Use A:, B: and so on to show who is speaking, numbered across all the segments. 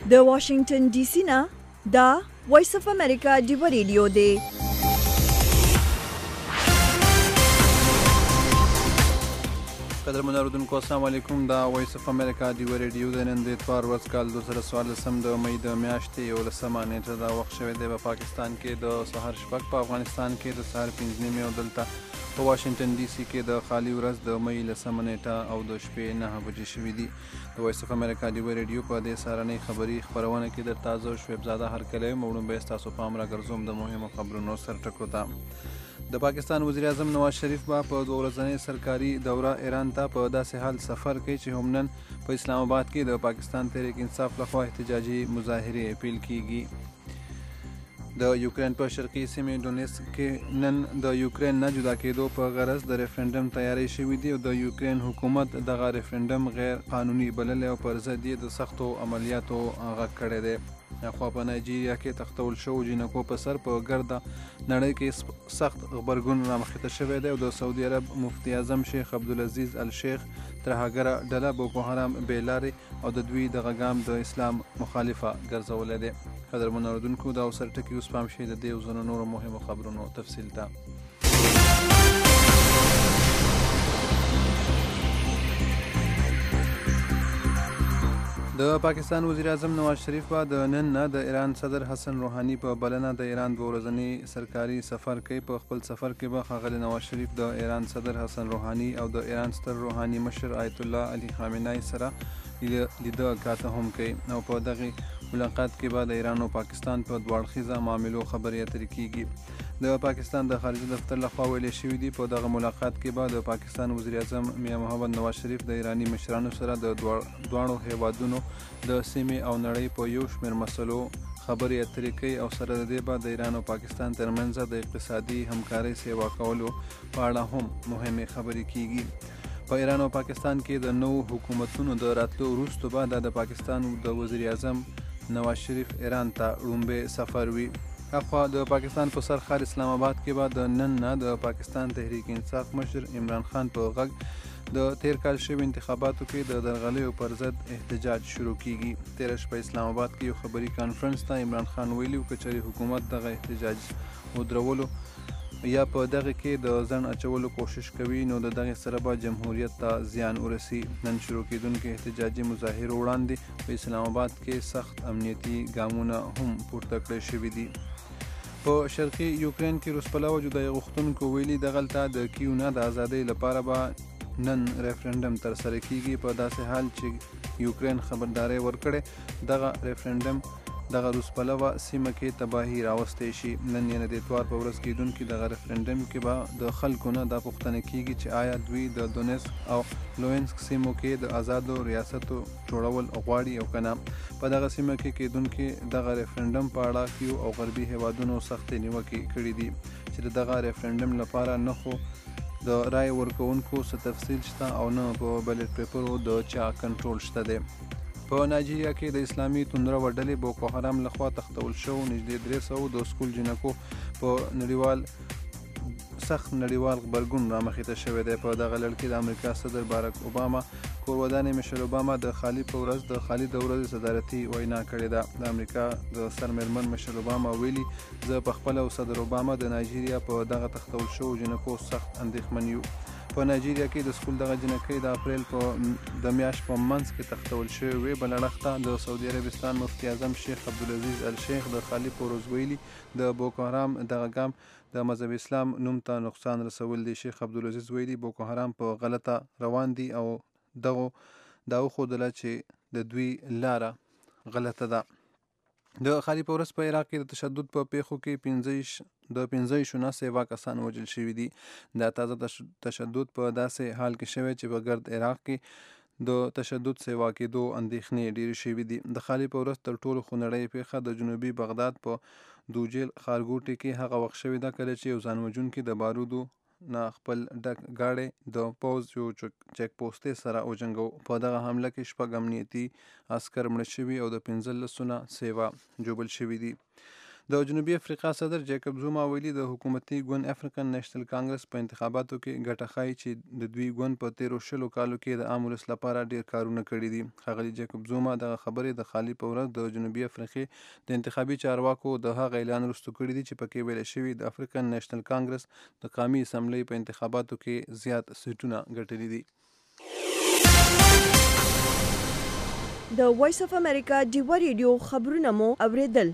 A: د واشنگټن ډي سي نه دا وایس اف امریکا ډیو ریډیو دی.
B: قدرمن اوریدونکو السلام علیکم. دا وایس اف امریکا ډیو ریډیو د نن د اتوار ورځ کال 2014 د مې د میاشتې 11 نیټه دا وخت شوی دی. په پاکستان کې د سحر شپږ، په افغانستان کې د سحر 5 نیمې او دلته په واشنگټن ډي سي کې د خالي ورځ د مې 10 نیټه او د شپې 9 بجې شوې دي. د وایس اف امریکا ډیو ریډیو په دې سهارنۍ خبري خبرونه کې د تازه شویب زاده هرکلی موږ به تاسو پام را ګرځوم د مهمو خبرونو سرټکو ته. د پاکستان وزیر اعظم نواز شریف په 2 ورځنۍ سرکاري دوره ایران ته په داسې حال سفر کوي چې هم نن په اسلام آباد کې د پاکستان تحریک انصاف لخوا احتجاجي مظاهرې پیل کیږي. د یوکرین په شرقي سیمې ډونیسک کې نن د یوکرین نه جدا کېدو په غرض د ریفرنډم تیاری شوې دي او د یوکرین حکومت دغه ریفرنډم غیر قانوني بللی او پر ضد یې د سختو عملیاتو غږ کړی دی. خو په نایجیریا کې تختول شو جنکو په سر په ګرده نړۍ کې سخت غبرګون رامخته شوی دی او د سعودي عرب مفتی اعظم شیخ عبدالعزیز الشیخ ترهګره ډله بوکو حرام بیلارې او د دوی دغه ګام د اسلام مخالفه ګرځولی دی. قدرمن اوریدونکو دا اوس سرټکي اوس پام شي د دې او ځینو نورو مهمو خبرونو تفصیل ته. د پاکستان وزیر اعظم نواز شریف به د نن نه د ایران صدر حسن روحاني په بلنه د ایران 2 ورځنی سرکاري سفر کوي. په خپل سفر کې به ښاغلی نواز شریف د ایران صدر حسن روحاني او د ایران ستر روحاني مشر آیت الله علي خامنه‌ای سره لیده کاته هم کوي او په دغه ملاقات کې به د ایران او پاکستان په دواړخیزه معاملو خبرې اترې کیږي. د پاکستان د خارجه دفتر لخوا ویلې شوي دي په دغه ملاقات کې به د پاکستان وزیر اعظم میاں محمد نواز شریف د ایرانی مشرانو سره د دواړو هیوادونو د سیمې او نړۍ په یو شمېر مسلو خبرې اترې کوي او سره د دې به د ایران او پاکستان ترمنځ د اقتصادي همکارۍ سیوا کولو په اړه هم مهمې خبرې کیږي. په ایران او پاکستان کې د نوو حکومتونو د راتلو وروسته به د پاکستان د وزیر اعظم نواز شریف ایران ته لومړی سفر وي. اخوا د پاکستان په سر ښار اسلام آباد کې به د نن نه د پاکستان تحریک انصاف مشر عمران خان په غږ د تیر کال شوي انتخاباتو کې د درغلیو پر ضد احتجاج شروع کیږي. تیره شپه اسلام آباد کې یو خبري کانفرنس ته عمران خان ویلي و که چېرې حکومت دغه احتجاج ودرولو یا په دغه کې د ځنډ اچولو کوشش کوي نو د دغه سره به جمهوریت ته زیان ورسي. نن شروع کېدونکې احتجاجي مظاهرو وړاندې په اسلام آباد کې سخت امنیتي ګامونه هم پورته کړی شوي دي. په شرقي یوکرین کې روسپلوه جدایي غوښتونکو ویلي دغلته د کیو نه د ازادۍ لپاره به نن ریفرنډم ترسره کیږي. په داسې حال چې یوکرین خبرداری ورکړې دغه ریفرنډم دغه روسپلوه سیمه کې تباهي راوستی شي. نن یعنې د اتوار په ورځ کېدونکي دغه ریفرنډم کې به د خلکو نه دا پوښتنه کیږي چې آیا دوی د دونیسک او لوینسک سیمو کې د آزادو ریاستو جوړول غواړي او که نه. په دغه سیمه کې کېدونکي دغه ریفرنډم په اړه کیو او غربي هیوادونو سختې نیوکې کړي دي چې د دغه ریفرنډم لپاره نه خو د رای ورکوونکو څه تفصیل شته او نه په بیلټ پیپرو د چا کنټرول شته دی. په نایجیریا کې د اسلامي توندرو ډلې بوکو حرام لخوا تختول شو نږدې 300 د سکول جنکو په سخت نړیوال غبرګون رامخته شوی دی. په دغه لړ کې د امریکا صدر باراک اوباما کورودانې مشر اوباما د خالي په ورځ د خالي د ورځې صدارتي وینا کړې ده. د امریکا د سرمېرمن مشر اوباما ویلي زه په خپل او صدر اوباما د نایجیریا په دغه تختول شو جنکو سخت اندېښمن یو. په نایجیریا کې د سکول دغه جنکۍ د اپریل د میاشت په منځ کې تختول شوې وې. بله اړخته د سعودي عربستان مفتی اعظم شیخ عبدالعزیز الشیخ د خالي په ورځ ویلي د بوکو حرام دغه ګام د مذهب اسلام نوم ته نقصان رسول دی. شیخ عبدالعزیز ویلي بوکو حرام په غلطه روان دي او دا وښودله چې د دوی لاره غلطه ده. د خالي په ورځ په عراق کې د تشدد په پیښو کې 15 سوه کسان وژل شوي دي. دا تازه تشدد په داسې حال کې شوی چې په ګرد عراق کې د تشدد سیوا کېدو اندېښنې ډېرې شوي دي. د خالي په ورځ تر ټولو خونړۍ پیښه د جنوبي بغداد په دوجیل ښارګوټي کې هغه وخت شوې ده کله چې یو ځان وژونکي د بارودو نه خپل ډک ګاډی د پوځ یو چیک پوسټې سره وجنګاوه. په دغه حمله کې 6 امنیتي عسکر مړه شوي او د 15 سیوا ژوبل شوي دي. د جنوبي افریقا صدر جیکب زوما ویلي د حکومتي ګوند افریقن نېشنل کانګرس په انتخاباتو کې ګټه ښایي چې د دوی ګوند په تیرو 20 کالو کې د عام ولس لپاره ډیر کارونه کړي دي. ښاغلي جیکب زوما دغه خبرې د خالي په ورځ د جنوبي افریقې د انتخابي چارواکو د هغه اعلان وروسته کړي دي چې پکې ویل شوي د افریقن نېشنل کانګرس د قومي اسمبلۍ په انتخاباتو کې زیات سیټونه ګټلي دي.
A: د وایس اف امریکا ډیوه ریډیو خبرونه مو اوریدل.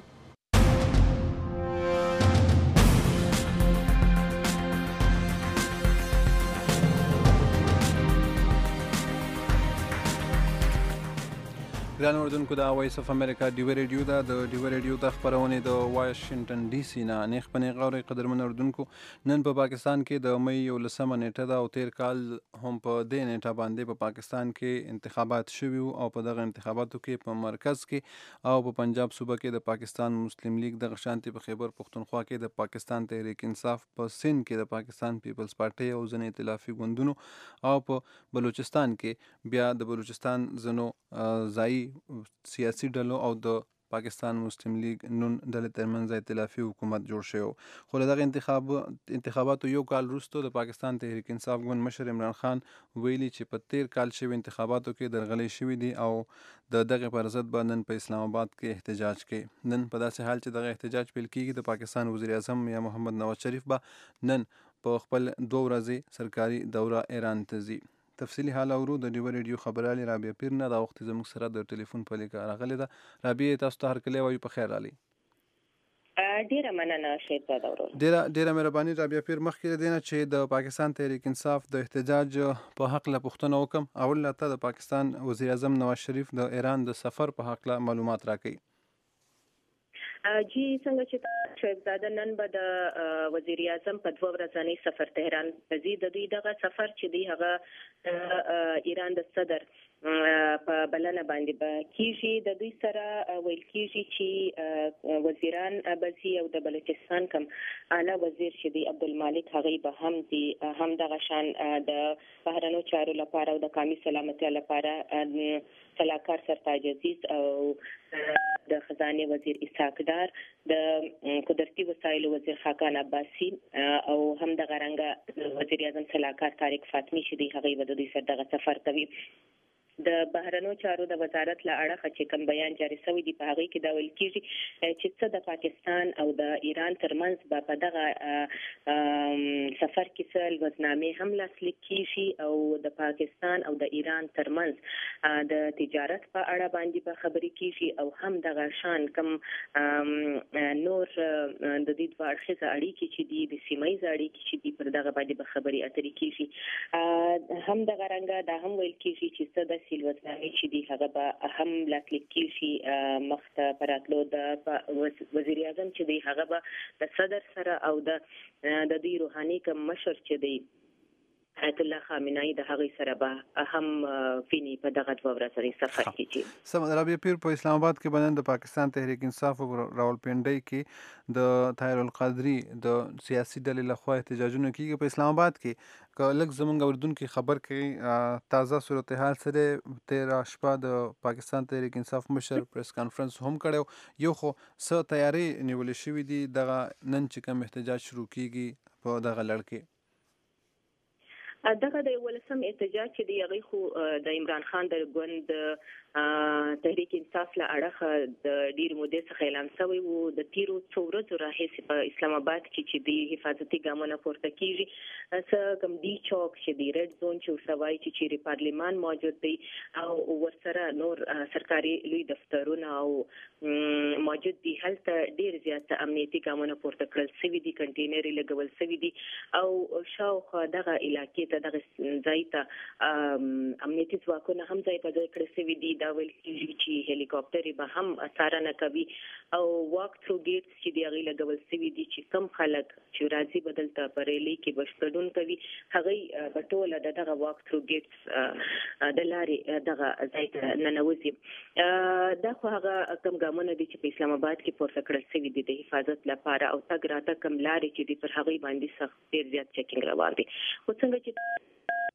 B: ګران اوریدونکو د وایس اف امریکا ډیوه ریډیو ده. د ډیوه ریډیو د خپرونې د واشنګټن ډي سي نه نیغ په نیغ اورئ. قدرمن اوریدونکو، نن په پاکستان کې د مۍ 11 نیټه ده او تیر کال هم په دې نیټه باندې په پاکستان کې انتخابات شوي وو او په دغه انتخاباتو کې په مرکز کې او په پنجاب صوبه کې د پاکستان مسلم لیگ، دغه شانتي په خیبر پښتونخوا کې د پاکستان تحریک انصاف، په سند کې د پاکستان پیپلز پارټي او ځینې ائتلافي ګوندونو، او په بلوچستان کې بیا د بلوچستان ځینو ځایي سیاسي ډلو او د پاکستان مسلم لیگ نون ډلې ترمنځ ائتلافي حکومت جوړ شوی. خو له دغه انتخاباتو یو کال وروسته د پاکستان تحریک انصاف ګوند مشر عمران خان ویلي چې په تیر کال شوي انتخاباتو کې درغلۍ شوي دي او د دغه پر ضد به نن په اسلام آباد کې احتجاج کوي. نن په داسې حال چې دغه احتجاج پیل کیږي، د پاکستان وزیر اعظم یا محمد نواز شریف به نن په خپل 2 ورځې سرکاري دوره ایران ته ځي. تفصیلی حال اورو د ډیوه ریډیو خبرالي رابعه پیر نه. دا وخت زموږ سره د ټلیفون په لیکه راغلې ده. رابعه، تاسو ته هرکلی وایو، په خیر راغلی.
C: ډیره مننه شهزاد اورور.
B: ډیره مهرباني رابعه پیر. مخکې د دې نه چې د پاکستان تحریک انصاف د احتجاج په حق له پوښتنه وکم، اول ته د پاکستان وزیر اعظم نواز شریف د ایران د سفر په حق له معلومات راکړي.
C: جی څنګه چې شهزاده نن به د وزیر اعظم په 2 ورځنی سفر تهران ته ځي. د دوی دغه سفر چې دی هغه ایران د صدر په بلنه باندې به کیږي. د دوی سره ویل کیږي چې وزیران بزي او د بلوچستان کوم اعلی وزیر چې دی عبدالمالک هغه به هم دی هم دغه شان د بهرنیو چارو لپاره او د قومي سلامتیا لپاره سلاکار سرتاج عزیز او د خزانه وزیر اسحاق ډار، د قدرتي وسایلو وزیر خاقان عباسی او هم د غرنګ وزیر اعظم سلاکار طارق فاطمی چې دی هغه به د دوی سره دغه سفر کوي. د بهرنیو چارو د وزارت له اړخه چې کوم بیان جاری شوی دی په هغه کې دا ویل کیږي چې څه د پاکستان او د ایران ترمنځ په دغه سفر کې څه لوزنامې هم لاسلیک کیږي او د پاکستان او د ایران ترمنځ د تجارت په اړه باندې به خبرې کیږي او هم دغه شان کوم نور د دې دوه اړخیزه اړیکې چې دي د سیمایي اړیکې چې دي پر دغه باندې به خبرې اترې کیږي. هم دغه رنګه دا هم ویل کیږي چې څه د سیلوزنامې چې دی هغه به هم لاسلیک کیږي مخته پراتلو. د وزیر اعظم چې دی هغه به د صدر سره او د دوی روحاني کوم مشر چې دی آیت الله خامنه‌ای د هغې سره به هم فینی په دغه 2 ورځني سفر کې چې
B: سم. رابعه پیر، په اسلام آباد کې بنن د پاکستان تحریک انصاف او راولپنډۍ کې د طاهر القادری د سیاسي ډلې لخوا احتجاجونه کیږي. په اسلام آباد کې که لږ زمونږ اوریدونکي خبر کوي تازه صورتحال سره تیر شپه د پاکستان تحریک انصاف مشر پریس کانفرنس هم کړو. یو خو څه تیاری نیولې شوې دي دغه نن چې کوم احتجاج شروع کیږي په دغه لړ کې؟
C: دغه د 11 احتجاج چې دی هغه خو د عمران خان د ګوند تحریک انصاف له اړخه د ډیر مودې څخه اعلان شوی وو. د تیرو څو ورځو راهیسې په اسلام آباد کې چې دی حفاظتي ګامونه پورته کیږي. څه کوم دی چوک چې دی ریډ زون چې ورسوي چې پارلیمان موجود دی او ورسره نور سرکاري لوی دفترونه او موجود دي. هلته ډیر زیات امنیتي ګامونه پورته کړل شوي دي، کنټینر لګول شوي دي او شاوخوا دغه علاقې ته دغه ځای ته امنیتي ځواکونه هم ځای په ځای کړی شوي دي. دا ویل کیږي چې هلیکاپټر به هم څارنه کوي او واک تھرو ګیټس چې دی هغه لګول شوي دي چې کم خلک چې راځي بدلته په ریلی کې بشپړون کوي هغه په ټوله دغه واک تھرو ګیټس د لارې دغه ځای ته ننوځي. دا خو هغه کم ګامونه دي چې په اسلام آباد کې پورته کړل شوي دي د حفاظت لپاره او تګ راته کم لارې چې دي پر هغه باندې سخت ډیر زیات چیکینګ روان دي. خو څنګه چې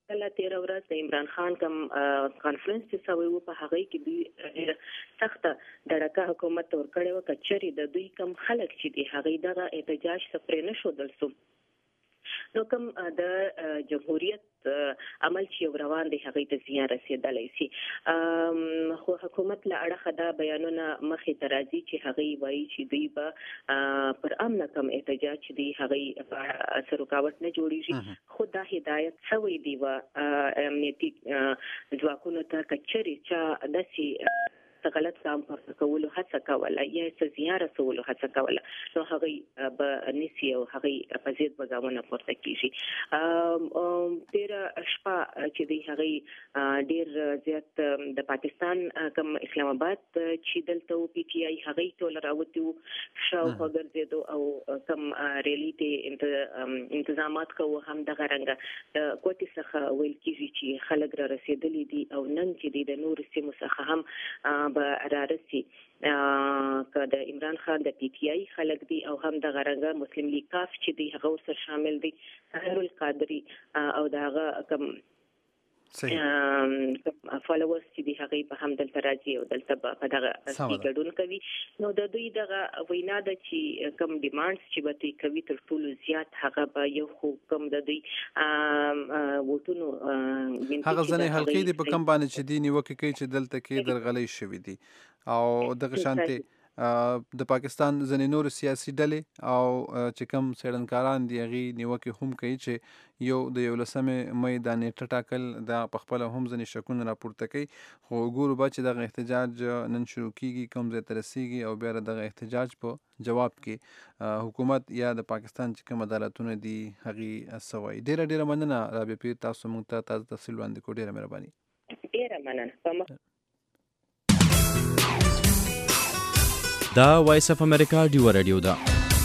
C: کله 13 ورځ د عمران خان کوم کانفرنس چې سوي وو په هغه کې دوی سخت دړکه حکومت تور کړو کچري د دوی کم خلک چې دی هغه دغه احتجاج سفر نه شو دلسو نو کوم د جمهوریت عمل چې روان دی هغه ته زیان رسیدلی سي خو حکومت له اړخه دا بیانونه مخې ته راځي چې هغه وایي چې دوی به پر امن کم احتجاج چې دی هغه په رکاوټ نه جوړیږي خو دا هدایت شوی دی و امنیتي ځواکونو ته کچري چې داسي غلط کام پر کولو هڅه کوله یا زیان رسولو هڅه کوله نو هغه به نسی او هغه په ضد بغاونه پورته کیږي تیر شپه چې دی هغه ډیر زیات د پاکستان کوم اسلام آباد چې دلته او پی ټی آی هغه ټول راوته شاو هغه او کوم ریلی ته انتظامات کوو هم د غرنګ د کوټي څخه ویل کیږي چې خلک را رسیدلی دي او نن چې د نور سیمو څخه هم رارسي که د عمران خان د پی ټی آی خلک دي او هم د غرنګ مسلم لیگ کاف چې دی هغه سره شامل دي سهر القادری او دغه کم فالوورز چې دی هغه په هم دلته راځي او دلته په دغه ګډون کوي نو د دوی دغه وینا د چې کم ډیمانډز چې به دوی کوي تر ټولو زیات هغه به یو خو کم د دوی ووټونو
B: هغه ځنې حلقې دي په کم باندې چې دی نیوکه کوي چې دلته کې درغلۍ شوې دي او دغه شانتي د پاکستان ځنې نور سیاسي ډلې او چې کوم څېړنکاران دي هغې نیوکې هم کوي چې یو د 11 مې دا نیټه ټاکل دا په خپله هم ځینې شکونه راپورته کوي خو ګورو به چې دغه احتجاج نن شروع کیږي کوم ځای ته رسیږي او بیا دغه احتجاج په جواب کې حکومت یا د پاکستان چې کوم عدالتونه دي هغې څه وایي. ډېره مننه رابعه پیر، تاسو موږ ته تازه تفصیل وړاندې کړو، ډېره مهرباني.
C: ډېره مننه.
D: دا وایس اف امریکا ډیو رادیو ده.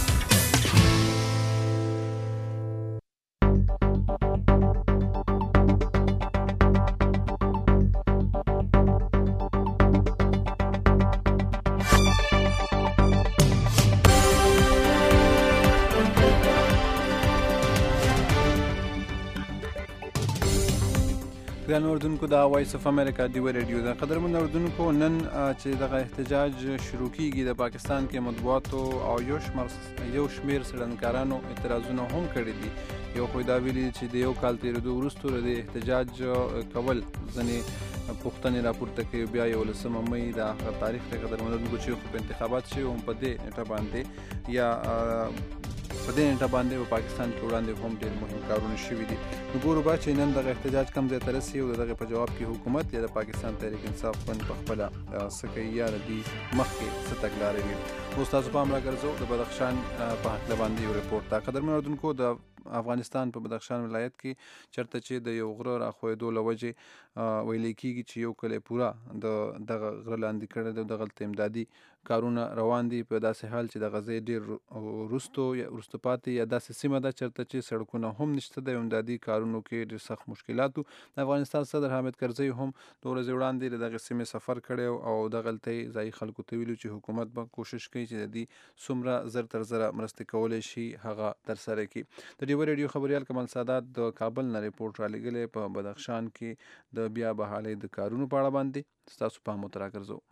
B: ګران اوردونکو دا وایس اف امریکا ډیو رادیو ده. قدرمن اوردونکو نن چې دغه احتجاج شروع کیږي د پاکستان کې مطبوعاتو او یو شمیر څېړنکارانو اعتراضونه هم کړي دي. یو خو دا ویلي چې د یو کال تېرېدو وروسته د احتجاج کول ځینې پوښتنې راپورته کوي. بیا 11 مې د هغه تاریخ دی قدرمن اوردونکو چې خو په انتخابات شوي هم په دې نیټه باندې یا په دې نیټه باندې په پاکستان کې وړاندې هم ډېر مهم کارونه شوي دي. نو ګورو به چې نن دغه احتجاج کوم ځای ته رسي او د دغې په جواب کې حکومت یا د پاکستان تحریک انصاف ګوند په خپله څه کوي یا د دې مخکې څه تګلارې وي. اوس تاسو پام راګرځو د بدخشان په هکله باندې یو رپورټ ته. قدرمن اورېدونکو د افغانستان په بدخشان ولایت کې چېرته چې د یو غره راښویېدو له وجې ویلی کېږي چې یو کلی پوره د دغه غره لاندې کړی دی. دغلته امدادي کارونه روان دي په داسې حال چې دغه ځای ډېر وروسته پاتې یا داسې سیمه ده چېرته چې سړکونه هم نشته د امدادي کارونو کې ډېر سخت مشکلاتو. د افغانستان صدر حامد کرزي هم 2 ورځې وړاندې د دغې سیمې سفر کړی او دغلته یې ځایي خلکو ته ویلي چې حکومت به کوشش کوي چې د دې څومره زر تر زره مرستې کولی شي هغه ترسره کړي. د ډیو رادیو خبریال کمال سادات د کابل نه رپورټ رالیږلی په بدخشان کې د بیا بحالۍ د کارونو په اړه باندې. ستاسو پام ورته راګرځو.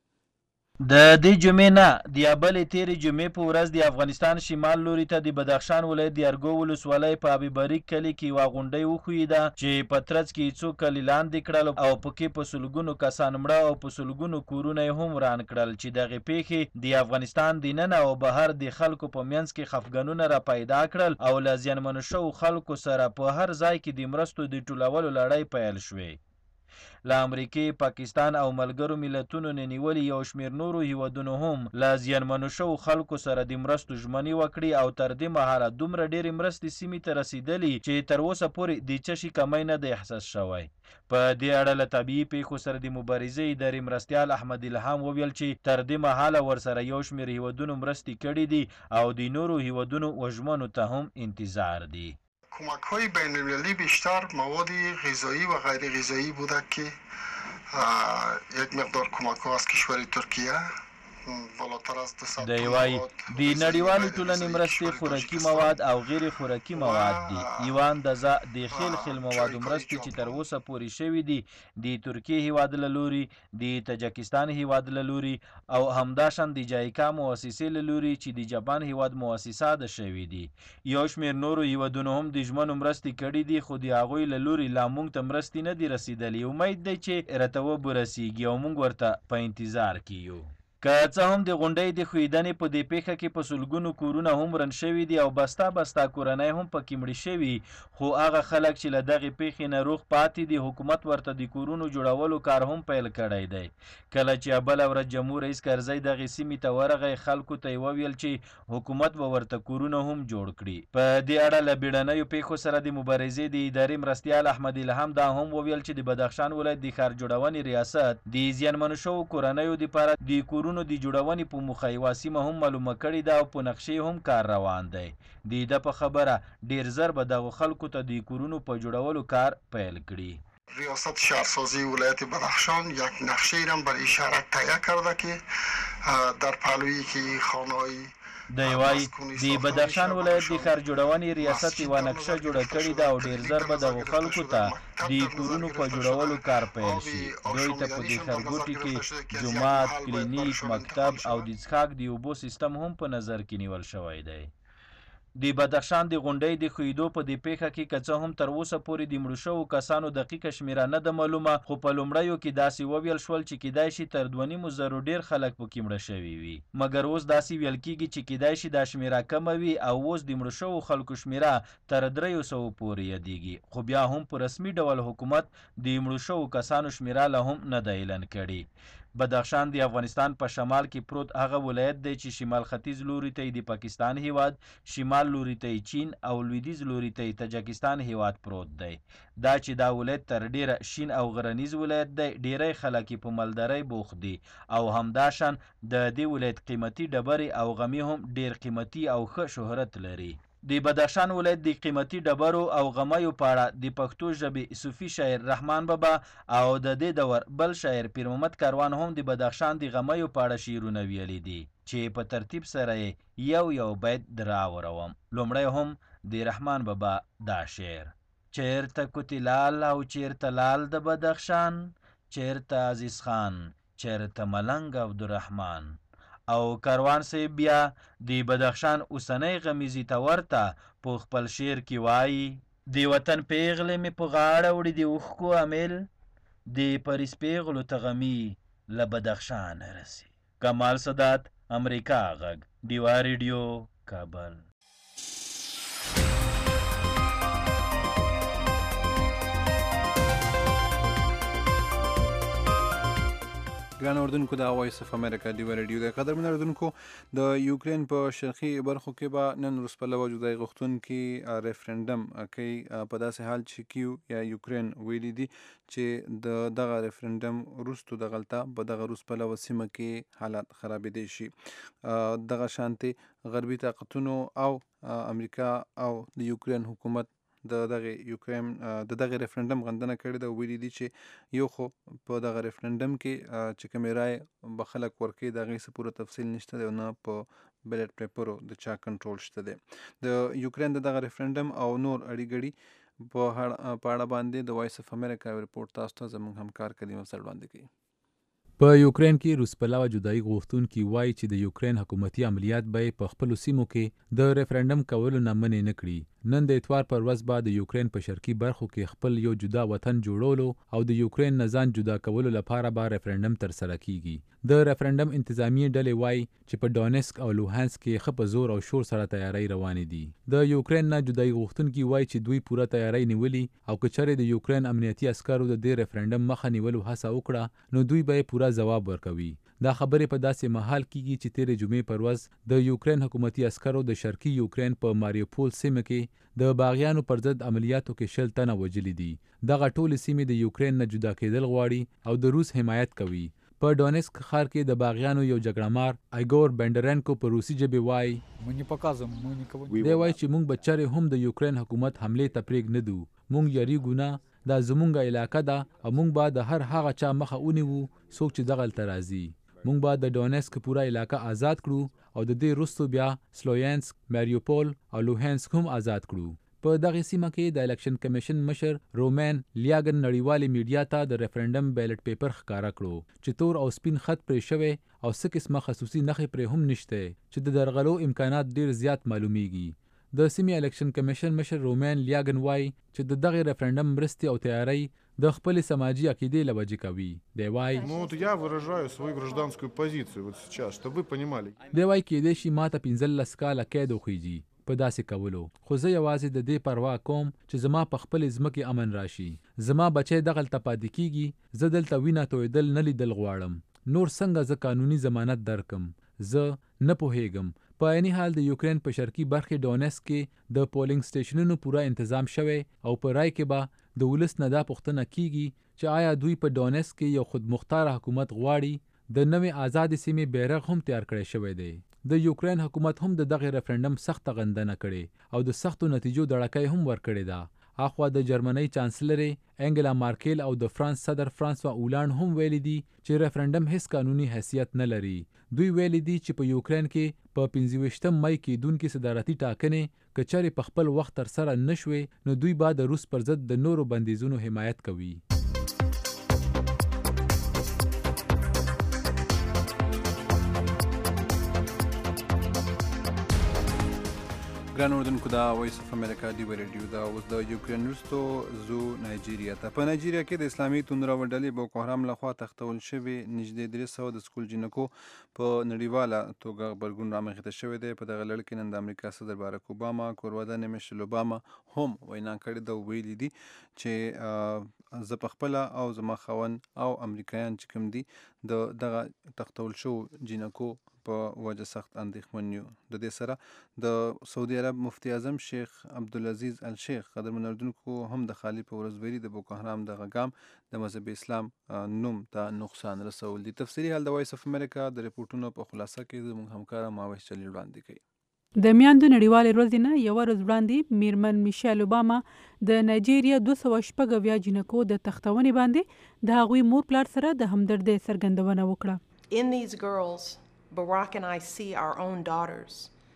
E: د دې جمعې نه د بلې تېرې جمعې په ورځ د افغانستان شمال لوري ته د بدخشان ولایت د ارګو ولسوالۍ په ابي بریک کلي کې یوه غونډۍ وښویېده چې په ترڅ کې څو کلي لاندې کړل او پکې په سلګونو کسان مړه او په سلګونو کورونه یې هم وران کړل چې دغې پیښې د افغانستان دننه او بهر د خلکو په منځ کې خفګانونه را پیدا کړل او له زیانمنو شوو خلکو سره په هر ځای کې د مرستو د ټولولو لړۍ پیل شوې. له امریکې، پاکستان او ملګرو ملتونو نه نیولي یو شمېر نورو هیوادونو هم له زیانمنو شوو خلکو سره د مرستو ژمنې وکړي او تر دې مهاله دومره ډېرې مرستې سیمې ته رسېدلي چې تر اوسه پورې د څه شي کمی نه دی احساس شوی. په دې اړه له طبیعي پیښو سره د مبارزې ادارې مرستیال احمد الهام وویل چې تر دې مهاله ورسره یو شمېر هیوادونو مرستې کړي دي او د نورو هیوادونو وژمنو ته هم انتظار دی.
F: کمک‌های بین‌المللی بیشتر مواد غذایی و غیر غذایی بوده که یک مقدار کمک‌ها از کشور ترکیه
E: دی وایي د نړیوالې ټولنې مرستې خوراکي مواد او غیر خوراکي مواد دي. ایوان د خیل موادو مرستې چې تر اوسه پورې شوي دي د ترکیې هیواد له لوري، د تاجکستان هیواد له لوري او همداشان د جایکا مؤسسې له لوري چې د جاپان هیواد مؤسسه ده شوي دي. یو شمېر نورو هیوادونو هم د ژمنو مرستې کړي دي، خو د هغوی له لوري لا موږ ته مرستې نه دي رسېدلې. امید دی چې راته وبرسېږي او موږ ورته په انتظار کې یو. که څه هم د غونډۍ د ښویدنې په دې پیښه کې په سلګونو کورونه هم وران شوي دي او بستا کورنۍ هم پکې مړې شوي، خو هغه خلک چې له دغې پیښې نه روغ پاتې دي، حکومت ورته د کورونو جوړولو کار هم پیل کړی دی. کله چې بله ورځ جمهور رئیس کرزی دغې سیمې ته ورغی، خلکو ته یې وویل چې حکومت به ورته کورونه هم جوړ کړي. په دې اړه له بیړنیو پیښو سره د مبارزې د ادارې مرستیال احمد الهام دا هم وویل چې د بدخشان ولایت د ښار جوړونې ریاست د زیانمنو شوو کورنیو دپاره د کورونو د جوړونې په موخه یوه سیمه هم معلومه کړې ده او په نقشې هم کار روان دی. د ده په خبره ډیر زر به دغو خلکو ته د کورونو په جوړولو کار پیل کړي.
F: ریاست شهرسازی ولایت بدخشان یک نقشه را بر اشاره تهیه کرده که در پهلویی که خانه‌های
E: دی وایي د بدخشان ولایت د ښار جوړونې ریاست یوه نقشه جوړه کړې ده او ډیر زر به دغو خلکو ته د کورونو په جوړولو کار پیل شي. دوی ته په دې ښارګوټي کې جومات، کلینیک، مکتب او د څښاک د اوبو سیستم هم په نظر کې نیول شوی دی. د بدخشان د غونډۍ د ښویدو په دې پیښه کې که څه هم تر اوسه پورې د مړو شوو کسانو دقیقه شمېره نه ده معلومه، خو په لومړیو کې داسې وویل شول چې کیدای شي تر 2.5 ډېر خلک پکې مړه شوي وي، مګر اوس داسې ویل کېږي چې کیدای شي دا شمېره کمه وي او اوس د مړو شوو خلکو شمېره تر 300 پورې یادېږي. خو بیا هم په رسمي ډول حکومت د مړو شوو کسانو شمېره لا هم نه ده اعلان کړې. بدخشان د افغانستان په شمال کې پروت هغه ولایت دی چې شمال ختیځ لوري ته د پاکستان هیواد، شمال لوري ته چین او لویدیځ لوري ته تاجکستان هیواد پروت دی. دا چې دا ولایت تر ډیره شین او غرنیز ولایت دی، ډیری خلک په مالدارۍ بوخت دي او همداشان د دې ولایت قیمتي ډبرې او غمي هم ډیر قیمتي او ښه شهرت لري. د بدخشان ولایت د قیمتي ډبرو او غمیو په اړه د پښتو ژبې صوفي شاعر رحمان بابا او د دې دور بل شاعر پیر محمد کاروان هم د بدخشان د غمیو په اړه شعرونه ویلي دي چې په ترتیب سره یې یو بیت دراوروم. لومړی هم د رحمان بابا دا شعر: چیرته کوتي لال او چیرته لال د بدخشان، چیرته عزیز خان، چیرته ملنګ عبدالرحمن. او کاروان صاحب بیا د بدخشان اوسنۍ غمیزې ته ورته په خپل شعر کې وایي: د وطن پیغلې مې په غاړه وړي د اوښکو امیل، د پریس پیغلو ته غمي له بدخشان رسي. کمال سادات، امریکا غږ، ډیوا ریډیو، کابل.
B: ګران اردوونکو، د وایس اف امریکا ډیوا ریډیو د قدرمن اردوونکو د یوکرین په شرقي برخو کې به نن وروسپله جدایي غوښتونکي ریفرنډم کوي په داسې حال چې کیو یا یوکرین ویلي دي چې د دغه ریفرنډم وروستو دغلته په دغه وروسپله سیمه کې حالات خرابېدی شي. دغه شانتې غربي طاقتونو او امریکا او د یوکرین حکومت د دغه ریفرنډم غندنه کړې ده. ویلي دي چې یو خو په دغه ریفرنډم کې چې کومې رایې به خلک ورکوي د هغې څه پوره تفصیل نشته دی او نه په بیلټ پیپرو د چا کنټرول شته دی. د یوکرین د دغه ریفرنډم او نور اړیګړي په اړه باندې د وایس اف امریکا رپورټ تاسو ته زموږ همکار کریم افضل وړاندې کوي.
G: په یوکرین کې روسپلاوه جدایي غوښتونکي وایي چې د یوکرین حکومتي عملیات به په خپلو سیمو کې د ریفرنډم کولو نه منې نه کړي. نن د اتوار پر ورځ به د یوکرین په شرقي برخو کې خپل یو جدا وطن جوړولو او د یوکرین نه ځان جدا کولو لپاره به ریفرنډم ترسره کیږي. د ریفرنډم انتظامیې ډلې وایي چې په ډونسک او لوهانسک کې ښه په زور او شور سره تیاری روانې دي. د یوکرین نه جدایي غوښتونکي وایي چې دوی پوره تیاری نیولي او که چېرې د یوکرین امنیتي عسکرو د دې ریفرنډم مخه نیولو هڅه وکړه نو دوی به پوره ځواب ورکوي. دا خبرې په داسې مهال کېږي چې تېرې جمعې پر ورځ د یوکرین حکومتي عسکرو د شرقي یوکرین په ماریوپول سیمه کې د باغیانو پر ضد عملیاتو کې 60 تنه وژلي دي. دغه ټولې سیمې د یوکرین نه جدا کېدل غواړي او د روس حمایت کوي. په ډونسک ښار کې د باغیانو یو جګړهمار ایګور بنډرنکو په روسي ژبې وایي: دی وایي چې موږ به چېرې هم د یوکرین حکومت حملې ته پرېږ نه دو. موږ یریږو نه، دا زموږ علاقه ده او موږ به د هر هغه چا مخه ونیوو څوک چې دغلته راځي. مونږ به د ډونیسک پوره علاقه آزاد کړو او د دې وروسته بیا سلوینسک، ماریوپول او لوهانسک هم آزاد کړو. په دغه سیمه کې د الیکشن کمیشن مشر رومین لیاګن نړیوالې میډیا ته د ریفرنډم بیلټ پیپر ښکارا کړو چې تور او سپین خط پرې شوی او څه قسمه خصوصي نښې پرې هم نشته چې د درغلو امکانات ډیر زیات معلومیږي. د سیمې الیکشن کمیشن مشر رومین لیاګن وایي چې د دغه ریفرنډم مرستې او تیاری د خپل سماجی عقیدې لوجې کوي. دی وایي
H: я выражаю свою гражданскую позицию вот сейчас, чтобы вы понимали.
G: دی وایي کېدای شي ماته 15 کاله قید وخیږي په داسې کولو، خو زه یوازې د دې پروا کوم چې زما په خپل ځمکې امن راشي. زما بچی دغلته پاتې کیږي، زه دلته وینه تویدل نه لیدل غواړم. نور څنګه زه قانوني ضمانت درکم؟ زه نه پوهیږم. په عیني حال د یوکرین په شرقي برخې ډونیسک کې د پولینګ سټیشنونو پوره تنظیم شوی او په رای کې به د ولس نه دا پوښتنه کیږي چې آیا دوی په ډونیسک کې یو خودمختار حکومت غواړي. د نوې آزادې سیمې بیرغ هم تیار کړی شوی دی. د یوکرین حکومت هم د دغه ریفرنډم سخته غندنه کړې او د سختو نتیجو دړکې هم ورکړې ده. اخوا د جرمنۍ چانسلر انګلا مارکل او د فرانس صدر فرانسوا اولانډ هم ویلي دي چې ریفرنډم هیڅ قانوني حیثیت نه لري. دوی ویلي دي چې په یوکرین کې په 25 مئی کېدونکې صدارتي ټاکنې که چېرې په خپل وخت ترسره نه شوې نو دوی به د روس پر ضد د نورو بندیزونو حمایت کوي.
B: ګران اردوونکو دا وایس اف امریکا ډیو ریډیو دا اوس د یوکرین وروسته زو نایجیریا ته. په نایجیریا کې د اسلامي توندرو ډلې بوکو حرام لخوا تښتول شوي نږدې 300 د سکول جینکو په نړیواله توګه غبرګون رامنځته شوی دی. په دغه لړ کې نن د امریکا صدر باراک اوباما، کورودانې میشل اوباما هم وینا کړې ده. ویلي دي چې زه پخپله او زما خاوند او امریکایان چې کوم دي د دغه تښتول شوو جینکو په وجه سخت اندېښمن یو. د دې سره د سعودي عرب مفتی اعظم شیخ عبدالعزیز الشیخ قدرمن اردوونکو هم د خالي په ورځبري د بوکو حرام دغه ګام د مذهب اسلام نوم ته نقصان رسول دي. تفصیلي حال د وایس اف امریکا د رپورټونو په خلاصه کې زموږ همکاره ماوش چلی وړاندې کوي.
I: د میاندو نړیوالې ورځې نه یوه ورځ وړاندې میرمن میشل اوباما د نایجیریا 216 جینکو د تښتونې باندې د هغوی مور پلار سره د همدردۍ څرګندونه وکړه.
J: In these girls, Barack and I see our own daughters.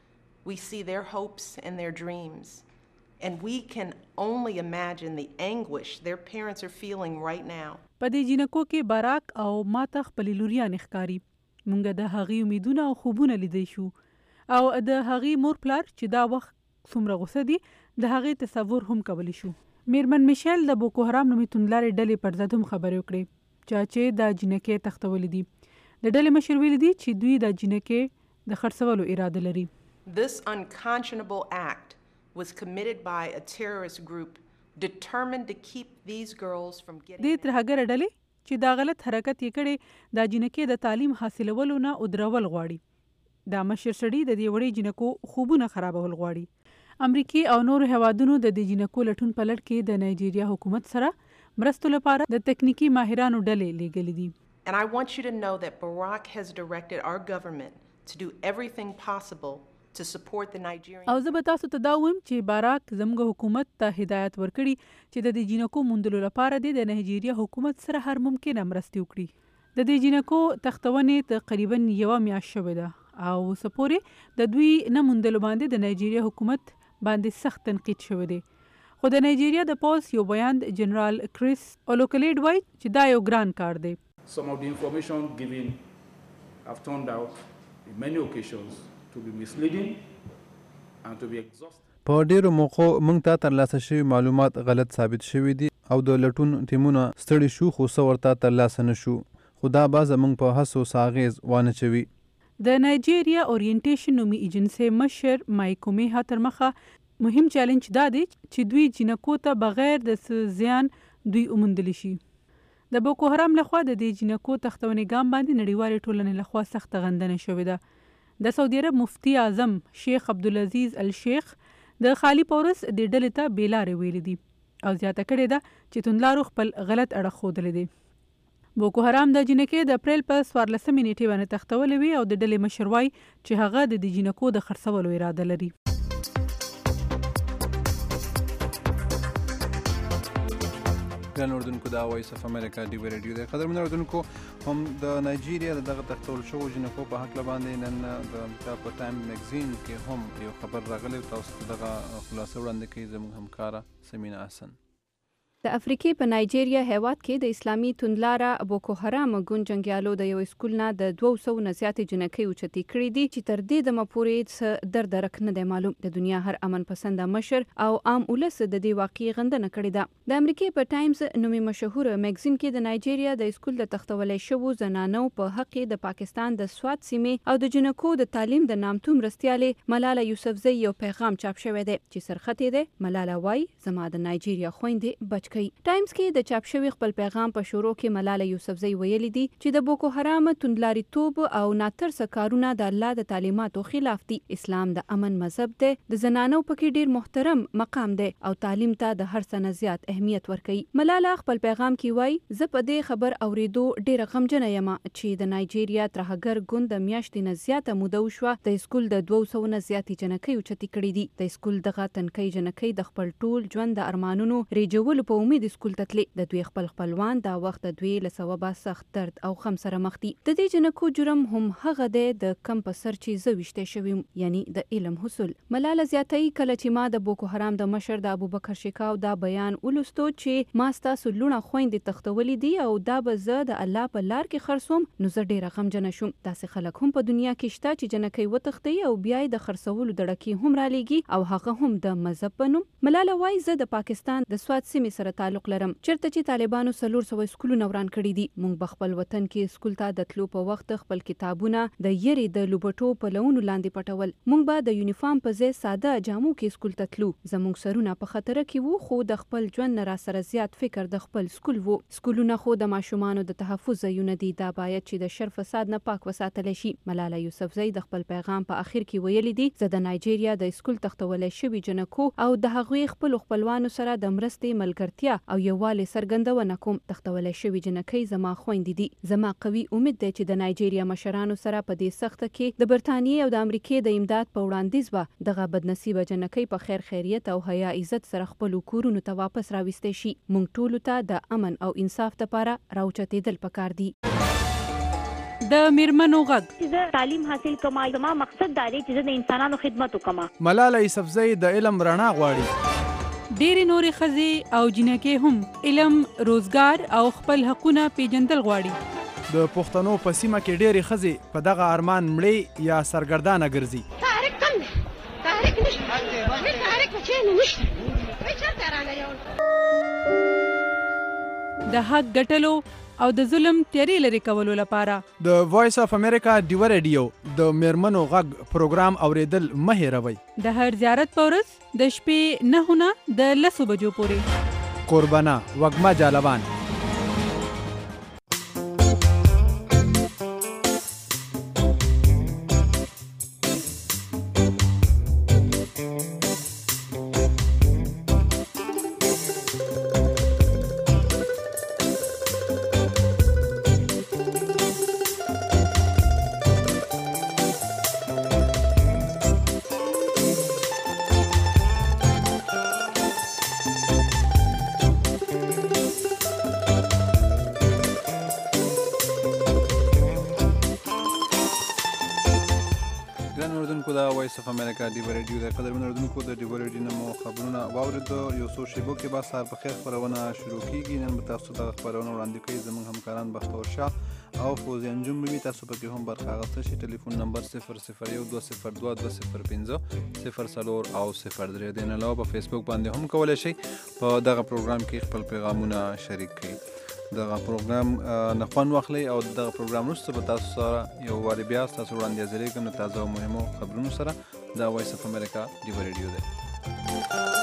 J: We see their hopes and their dreams. And we can only imagine the anguish their parents are feeling right now.
I: په دې جینکو کې باراک او ماته خپلې لوریانې ښکاري. مونږ د هغې امیدونه او خوبونه لیدی شو او د هغې مور پلار چې دا وخت څومره غوسه دي د هغې تصور هم کولی شو. میرمن میشل د بوکو حرام نومې توندلارې ډلې پر ضد هم خبرې وکړې چې دا جینکې تښتولې دي. د ډلې مشر ویلي دي چې دوی د جینکې د خرڅولو اراده لري.
J: This unconscionable act was committed by a terrorist group determined to keep these girls from getting.
I: دې ترهګره ډلې چې دا غلط حرکت یې کړی د جینکې د تعلیم حاصلولو نه ودرول غواړي. دا مشر سړي د دې وړې جینکو خوبونه خرابول غواړي. امریکای او نور هوادونو د دې جینکو لټون په لړ کې د نایجیریا حکومت سره مرستو لپاره د تکنیکی ماهرانو ډلې لیږلې دي.
J: And I want you to know that Barack has directed our government to do everything possible to support the Nigerian.
I: او زه به تاسو ته دا وایم چې باراک زموږ حکومت ته هدایت ورکړي چې د دې جینکو موندلو لپاره د نایجیریا حکومت سره هر ممکنه مرستې وکړي. د دې جینکو تښتونې تقریبا یوه میاشت شوې ده او سپورې د دوی نه موندلو باندې د نایجیریا حکومت باندې سخت تنقید شوی دی. خو د نایجیریا د پولیس یو بیان جنرال کریس اولوکلیډ وایي چې دا یو ګران کار دی.
K: Some of the information given have turned out in many occasions to be misleading and to be exhausting.
B: په ډیرو موقعو موږ ته ترلاسه شوي معلومات غلط ثابت شوي دي او د لټون ټیمونه ستړي شو خو څه ورته ترلاسه نه شو. خو دا به زموږ په هڅو څه اغېز وانه چوي.
I: د نایجیریا اورینټیشن نومي ایجنسۍ مشر مایکومیها تر مخه مهم چیلنج دا دی چې دوی جینکو ته بغیر د زیان دوی وموندلی شي. د بوکو حرام لخوا د دې جینکو تښتونې ګام باندې نړیوالې ټولنې لخوا سخته غندنه شوې ده. د سعودي عرب مفتی اعظم شیخ عبدالعزیز الشیخ د خالي پورس د ډلې ته بیلارې ویلي دي او زیاته کړې ده چې توندلارو خپل غلط اړخ ښودلی دی. بوکو حرام د جینکې د اپریل په 14 نیټې باندې تښتولې وي او د ډلې مشر وایي چې هغه د دې جینکو د خرڅولو اراده لري.
B: ګران اردوونکو دا وایس اف امریکا ډیوی ریډیو دی. قدرمنو اردوونکو، هم د نایجیریا د دغه تښتول شوو جنکو په هکله باندې نن د امریکا په ټایم میګزین کې هم یو خبر راغلی، تاسو ته دغه خلاصه وړاندې کوي زموږ همکاره سمینا حسن.
L: د افریقې په نایجیریا هیواد کې د اسلامي توندلاره بوکو حرام ګوند جنګیالو د یو اسکول نه د 200 نه زیاتې جنکۍ اوچتې کړې دي چې تر دې دمه پورې څه درک نه دی معلوم. د دنیا هر امن پسنده مشر او عام ولس د دې واقعي غندنه کړې ده. د امریکې په ټایمز نومي مشهور میګزین کې د نایجیریا د اسکول د تختولې شوو زنانو په حق د پاکستان د سوات سیمې او د جنکو د تعلیم د نامتو مرستیالې ملاله یوسفزۍ یو پیغام چاپ شوی دی چې سرخطې دی ملاله وای زما د نایجیریا خويندې بچ ټایمز کې د چاپ شوی خپل پیغام په شروع کې ملاله یوسفزۍ ویلي دي چې د بوکو حرام توندلاریتوب او ناترسه کارونه د الله د تعلیماتو خلاف دي. اسلام د امن مذهب دی، د زنانو پکې ډیر محترم مقام دی او تعلیم ته د هر څه نه زیات اهمیت ورکوي. ملاله خپل پیغام کې وایي زه په دې خبر اوریدو ډیره غمجنه یم چې د نایجیریا ترهګر ګوند د میاشتې نه زیاته موده وشوه د اسکول د 200 نه زیاتې جنکۍ اوچتې کړې دي. د اسکول دغه تنکۍ جنکۍ د خپل ټول ژوند د ارمانونو ریجولو په امید اسکول ته تللې. د دوی خپلوان دا وخت د دوی له سببه سخت درد او غم سره مخ دي. د دې جنکو جرم هم هغه دی د کم په سر چې زه ویشته شویم، یعنی د علم حصول. ملاله زیاتوي کله چې ما د بوکو حرام د مشر د ابوبکر شیکاو دا بیان ولوستو چې ما ستاسو لوڼه خویندې تښتولې دي او دا به زه د الله په لار کې خرڅوم، نو زه ډیره غمجنه شوم. داسې خلک هم په دنیا کې شته چې جنکۍ وتښتي او بیا یې د خرڅولو دړکې هم رالیږي او هغه هم د مذهب په نوم. ملاله وایي زه د پاکستان د سوات سیمې سره تعلق لرم چرته چې طالبانو 400 سکولونه وران کړي دي. موږ په خپل وطن کې سکول ته د تلو په وخت خپل کتابونه د یری د لوبټو په لونو لاندې پټول. موږ به د یونیفارم په ځای ساده جامو کې سکول ته تلو. زموږ سرونه په خطر کې وو، خو د خپل ژوند نه را سره زیات فکر د خپل سکول وو. سکولونه خو د ماشومانو د تحفظ ځایونه دي، دا باید چې د شر فساد نه پاک وساتل شي. ملاله یوسفزۍ د خپل پیغام په اخر کې ویلي دي زه د نایجیریا د سکول تښتولې شوي جنکو او د هغوی خپلوانو سره د مرستې ملګرتیا او یووالي څرګندونه کوم. تښتولې شوي جنکۍ زما خویندې دي. زما قوي امید دی چې د نایجیریا مشرانو سره په دې سخته کې د برتانیې او د امریکې د امداد په وړاندیز به دغه بدنصیبه جنکۍ په خیر خیریت او حیا عزت سره خپل کورونو ته واپس راوستې شي. موږ ټولو ته د امن او انصاف لپاره راوچتېدل پکار دي.
I: د میرمنو غږ
M: زه تعلیم حاصل کوم، زما مقصد دا دی چې زه د انسانانو خدمت وکم.
N: ملاله یوسفزۍ د علم رڼا غواړي.
I: ډېرې نورې ښځې او جنکۍ هم علم، روزګار او خپل حقونه پیژندل غواړي.
N: د پښتنو په سیمه کې ډېرې ښځې په دغه ارمان مړې یا سرګردانه ګرځي.
O: تحریک کم دی، تحریک نشته، تحریک چېرې نشته، چېرته رانه
I: د حق ګټلو او د ظلم تیارې لرې کولو لپاره
N: د وایس اف امریکا ډیوی ریډیو د میرمنو غږ پروګرام اوریدل مه هېروئ.
I: د هر زیارت په ورځ د شپې 9 نه د 10 بجو پورې.
N: قربانه وږمه جالبان.
B: وایس اف امریکا ډیوی ریډیو د قدرمنو اردوونکو د ډیوی ریډیو نه مو خبرونه واورېدو. یو څو شیبو کې به سهار په خیر خپرونه شروع کیږي. نن به تاسو ته خبرونه وړاندې کوي زموږ همکاران بختور شاه او فوزي انجم بي. تاسو پکې هم برخه اخیستلی شئ. ټلیفون نمبر 001 202 005 04 او 03. د نه علاوه په فیسبوک باندې هم کولی شئ په دغه پروګرام کې خپل پیغامونه شریک کړئ. دغه پروګرام نه خوند واخلئ او دغه پروګرام وروسته به تاسو سره یو وارې بیا ستاسو وړاندې حاضرېږم د تازه او مهمو خبرونو سره. دا وایس اف امریکا ډیوی ریډیو دی.